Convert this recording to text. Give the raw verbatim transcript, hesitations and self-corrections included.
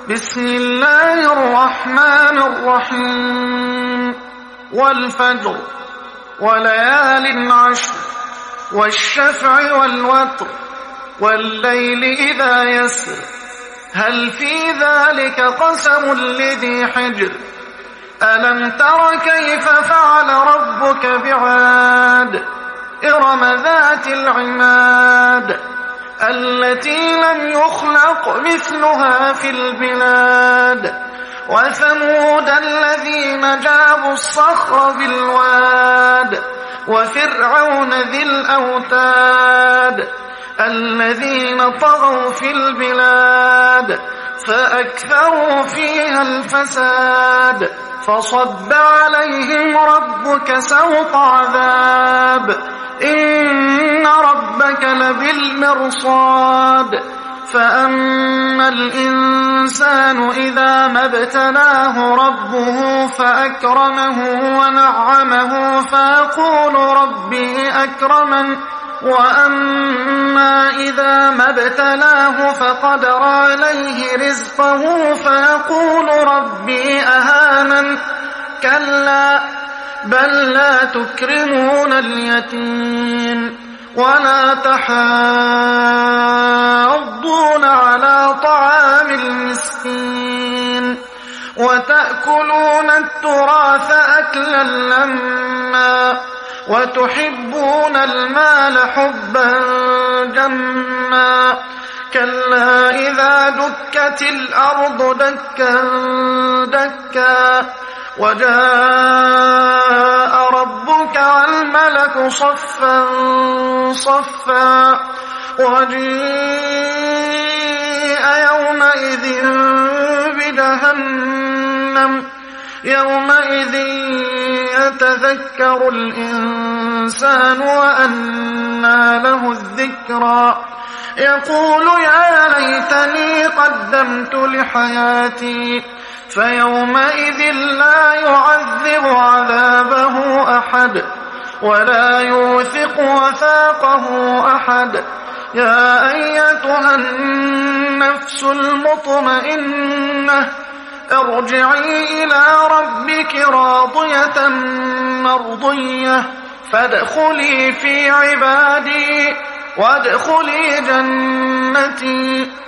بسم الله الرحمن الرحيم والفجر وليال عشر والشفع والوتر والليل إذا يسر هل في ذلك قسم لذي حجر ألم تر كيف فعل ربك بعاد إرم ذات العماد التي لم يخلق مثلها في البلاد وثمود الذين جابوا الصخر بالواد وفرعون ذي الأوتاد الذين طغوا في البلاد فأكثروا فيها الفساد فصب عليهم ربك سوط عذاب إن ربك لبالمرصاد فأما الإنسان إذا ما ابتلاه ربه فأكرمه ونعمه فيقول ربي أكرمن وأما إذا ما ابتلاه فقدر عليه رزقه فيقول ربي أهانن كلا بل لا تكرمون اليتيم ولا تحاضون على طعام المسكين وتأكلون التراث أكلا لما وتحبون المال حبا جما كلا إذا دكت الأرض دكا دكا وجاء ربك والملك صفا صفا وجيء يومئذ بجهنم يومئذ يتذكر الإنسان وأنى له الذكرى يقول يا ليتني قدمت لحياتي فيومئذ لا يعذب عذابه أحد ولا يوثق وثاقه أحد يا أيتها النفس المطمئنة ارجعي إلى ربك راضية مرضية فادخلي في عبادي وادخلي جنتي